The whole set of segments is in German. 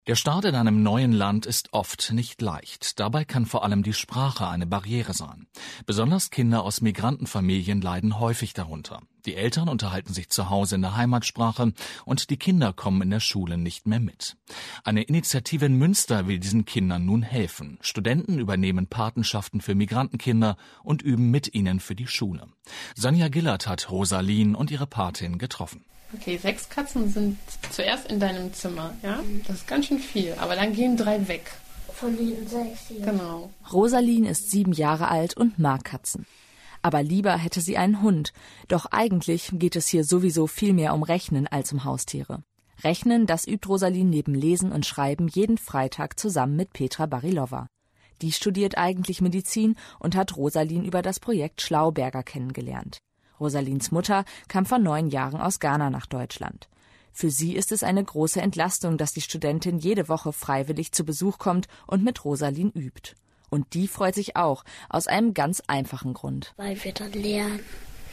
Der Start in einem neuen Land ist oft nicht leicht. Dabei kann vor allem die Sprache eine Barriere sein. Besonders Kinder aus Migrantenfamilien leiden häufig darunter. Die Eltern unterhalten sich zu Hause in der Heimatsprache und die Kinder kommen in der Schule nicht mehr mit. Eine Initiative in Münster will diesen Kindern nun helfen. Studenten übernehmen Patenschaften für Migrantenkinder und üben mit ihnen für die Schule. Sonja Gillert hat Rosalin und ihre Patin getroffen. Okay, 6 Katzen sind zuerst in deinem Zimmer, ja? Das ist ganz schön viel, aber dann gehen 3 weg. Von den 6 hier. Genau. Rosalin ist 7 Jahre alt und mag Katzen. Aber lieber hätte sie einen Hund. Doch eigentlich geht es hier sowieso viel mehr um Rechnen als um Haustiere. Rechnen, das übt Rosalin neben Lesen und Schreiben jeden Freitag zusammen mit Petra Barilova. Die studiert eigentlich Medizin und hat Rosalin über das Projekt Schlauberger kennengelernt. Rosalins Mutter kam vor 9 Jahren aus Ghana nach Deutschland. Für sie ist es eine große Entlastung, dass die Studentin jede Woche freiwillig zu Besuch kommt und mit Rosalin übt. Und die freut sich auch, aus einem ganz einfachen Grund. Weil wir dann lernen.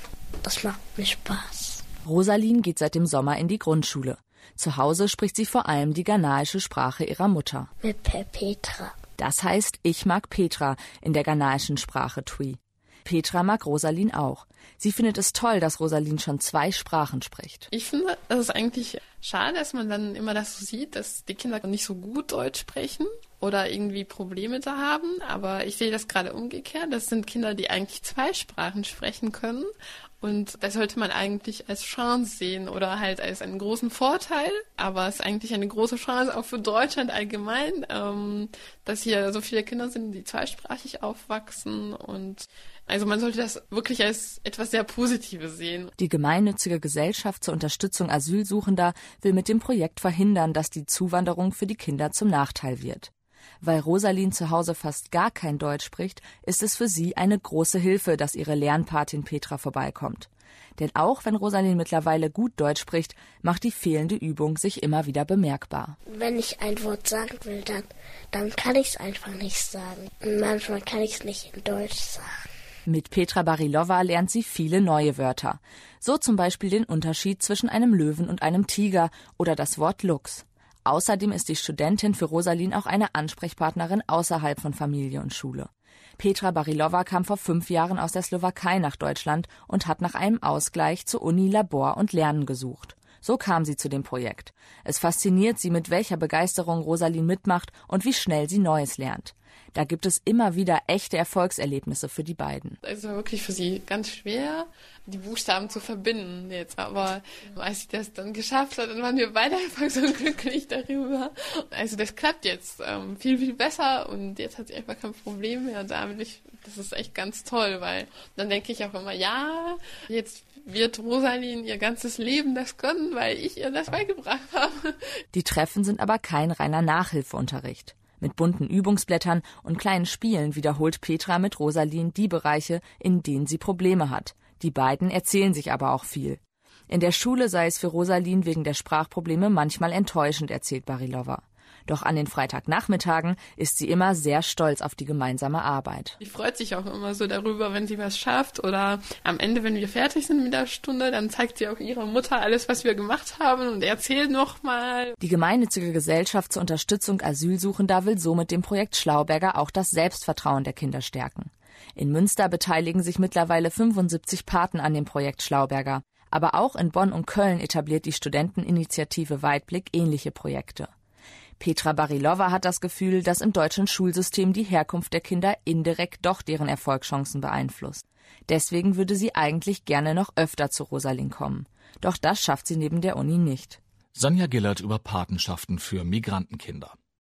Das macht mir Spaß. Rosalin geht seit dem Sommer in die Grundschule. Zu Hause spricht sie vor allem die ghanaische Sprache ihrer Mutter. Mit Petra. Das heißt, ich mag Petra in der ghanaischen Sprache Twi. Petra mag Rosalin auch. Sie findet es toll, dass Rosalin schon 2 Sprachen spricht. Ich finde, es ist eigentlich schade, dass man dann immer das so sieht, dass die Kinder nicht so gut Deutsch sprechen oder irgendwie Probleme da haben. Aber ich sehe das gerade umgekehrt. Das sind Kinder, die eigentlich 2 Sprachen sprechen können. Und das sollte man eigentlich als Chance sehen oder halt als einen großen Vorteil. Aber es ist eigentlich eine große Chance auch für Deutschland allgemein, dass hier so viele Kinder sind, die zweisprachig aufwachsen. Und also man sollte das wirklich als etwas sehr Positives sehen. Die gemeinnützige Gesellschaft zur Unterstützung Asylsuchender will mit dem Projekt verhindern, dass die Zuwanderung für die Kinder zum Nachteil wird. Weil Rosalin zu Hause fast gar kein Deutsch spricht, ist es für sie eine große Hilfe, dass ihre Lernpatin Petra vorbeikommt. Denn auch wenn Rosalin mittlerweile gut Deutsch spricht, macht die fehlende Übung sich immer wieder bemerkbar. Wenn ich ein Wort sagen will, dann kann ich es einfach nicht sagen. Und manchmal kann ich es nicht in Deutsch sagen. Mit Petra Barilova lernt sie viele neue Wörter. So zum Beispiel den Unterschied zwischen einem Löwen und einem Tiger oder das Wort Luchs. Außerdem ist die Studentin für Rosalin auch eine Ansprechpartnerin außerhalb von Familie und Schule. Petra Barilova kam vor 5 Jahren aus der Slowakei nach Deutschland und hat nach einem Ausgleich zur Uni Labor und Lernen gesucht. So kam sie zu dem Projekt. Es fasziniert sie, mit welcher Begeisterung Rosalin mitmacht und wie schnell sie Neues lernt. Da gibt es immer wieder echte Erfolgserlebnisse für die beiden. Es war wirklich für sie ganz schwer, die Buchstaben zu verbinden jetzt. Aber als sie das dann geschafft hat, dann waren wir beide einfach so glücklich darüber. Also das klappt jetzt viel, viel besser und jetzt hat sie einfach kein Problem mehr damit. Das ist echt ganz toll, weil dann denke ich auch immer, ja, jetzt wird Rosalin ihr ganzes Leben das können, weil ich ihr das beigebracht habe. Die Treffen sind aber kein reiner Nachhilfeunterricht. Mit bunten Übungsblättern und kleinen Spielen wiederholt Petra mit Rosalin die Bereiche, in denen sie Probleme hat. Die beiden erzählen sich aber auch viel. In der Schule sei es für Rosalin wegen der Sprachprobleme manchmal enttäuschend, erzählt Barilova. Doch an den Freitagnachmittagen ist sie immer sehr stolz auf die gemeinsame Arbeit. Sie freut sich auch immer so darüber, wenn sie was schafft oder am Ende, wenn wir fertig sind mit der Stunde, dann zeigt sie auch ihrer Mutter alles, was wir gemacht haben und erzählt nochmal. Die gemeinnützige Gesellschaft zur Unterstützung Asylsuchender will so mit dem Projekt Schlauberger auch das Selbstvertrauen der Kinder stärken. In Münster beteiligen sich mittlerweile 75 Paten an dem Projekt Schlauberger. Aber auch in Bonn und Köln etabliert die Studenteninitiative Weitblick ähnliche Projekte. Petra Barilova hat das Gefühl, dass im deutschen Schulsystem die Herkunft der Kinder indirekt doch deren Erfolgschancen beeinflusst. Deswegen würde sie eigentlich gerne noch öfter zu Rosalin kommen. Doch das schafft sie neben der Uni nicht. Sonja Gillert über Patenschaften für Migrantenkinder.